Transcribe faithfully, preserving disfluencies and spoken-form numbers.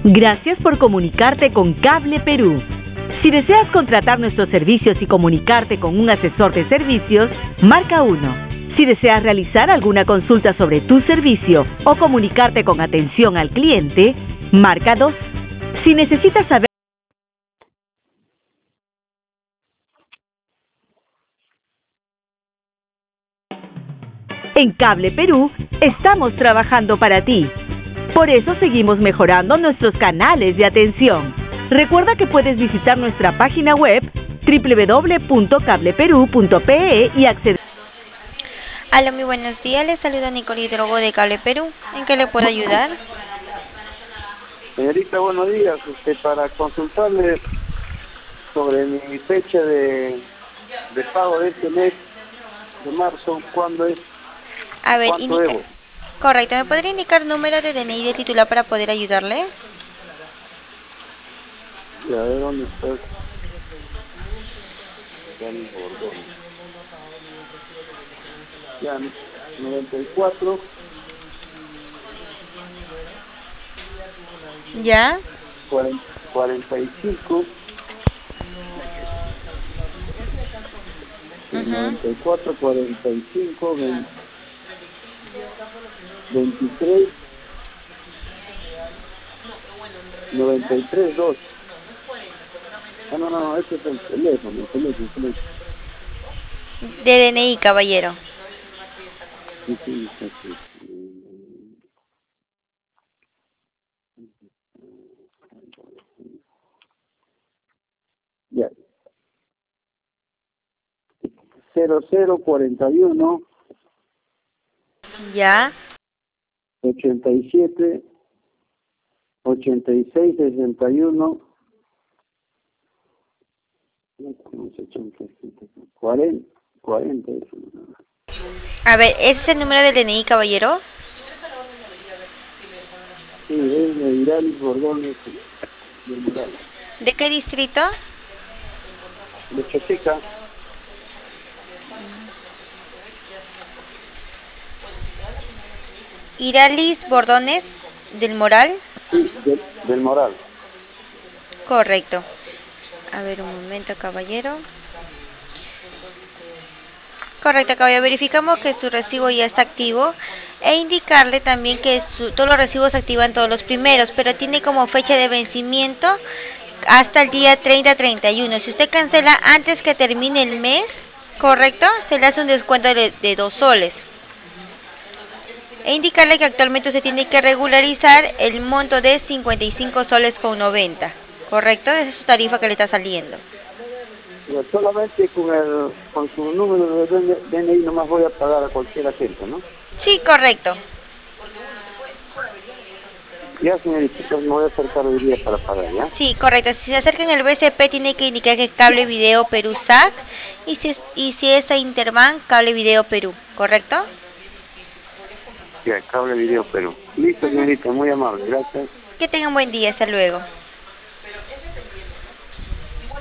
Gracias por comunicarte con Cable Perú. Si deseas contratar nuestros servicios y comunicarte con un asesor de servicios, marca uno. Si deseas realizar alguna consulta sobre tu servicio o comunicarte con atención al cliente, marca dos. Si necesitas saber En Cable Perú, estamos trabajando para ti. Por eso seguimos mejorando nuestros canales de atención. Recuerda que puedes visitar nuestra página web doble u doble u doble u punto cable perú punto pe e y acceder. Hola, muy buenos días. Les saluda Nicole Hidrogo de Cable Perú. ¿En qué le puedo ayudar? Señorita, buenos días. Este, para consultarle sobre mi fecha de, de pago de este mes de marzo, ¿cuándo es? A ver, ¿Cuánto indica... debo? Correcto, ¿me podría indicar número de D N I de titular para poder ayudarle? Ya, a ver dónde está. Dani Bordón. Ya, noventa y cuatro, ¿Ya? cuarenta y cinco, Uh-huh. noventa y cuatro, cuarenta y cinco, veintitrés, noventa y tres, dos. Ah, no, no, no, este es el teléfono, el teléfono, el teléfono. De D N I, caballero. Sí, sí, sí, sí. Ya. cero cero cuarenta y uno, ¿Ya? ochenta y siete, ochenta y seis, sesenta y uno, cuarenta, cuarenta. A ver, ¿ese es el número del D N I, caballero? Sí, es de Iralis Bordones, de Moral. ¿De qué distrito? De Choteca. Iralis Bordones del Moral. Sí, del, del Moral. Correcto. A ver, un momento, caballero. Correcto, caballero. Verificamos que su recibo ya está activo e indicarle también que su, todos los recibos se activan todos los primeros, pero tiene como fecha de vencimiento hasta el día treinta treinta y uno. Si usted cancela antes que termine el mes, correcto, se le hace un descuento de, de dos soles. E indicarle que actualmente usted tiene que regularizar el monto de cincuenta y cinco soles con noventa. ¿Correcto? Esa es su tarifa que le está saliendo. Pero solamente con el con su número de D N I nomás voy a pagar a cualquier agente, ¿no? Sí, correcto. Ya, señorita, entonces me voy a acercar hoy día para pagar, ¿ya? Sí, correcto. Si se acerca en el B C P tiene que indicar que Cable Video Perú S A C y si es, y si es a Interbank, Cable Video Perú. ¿Correcto? Ya, Cable Video Perú. Listo, señorita, muy amable, gracias. Que tengan buen día. Hasta luego.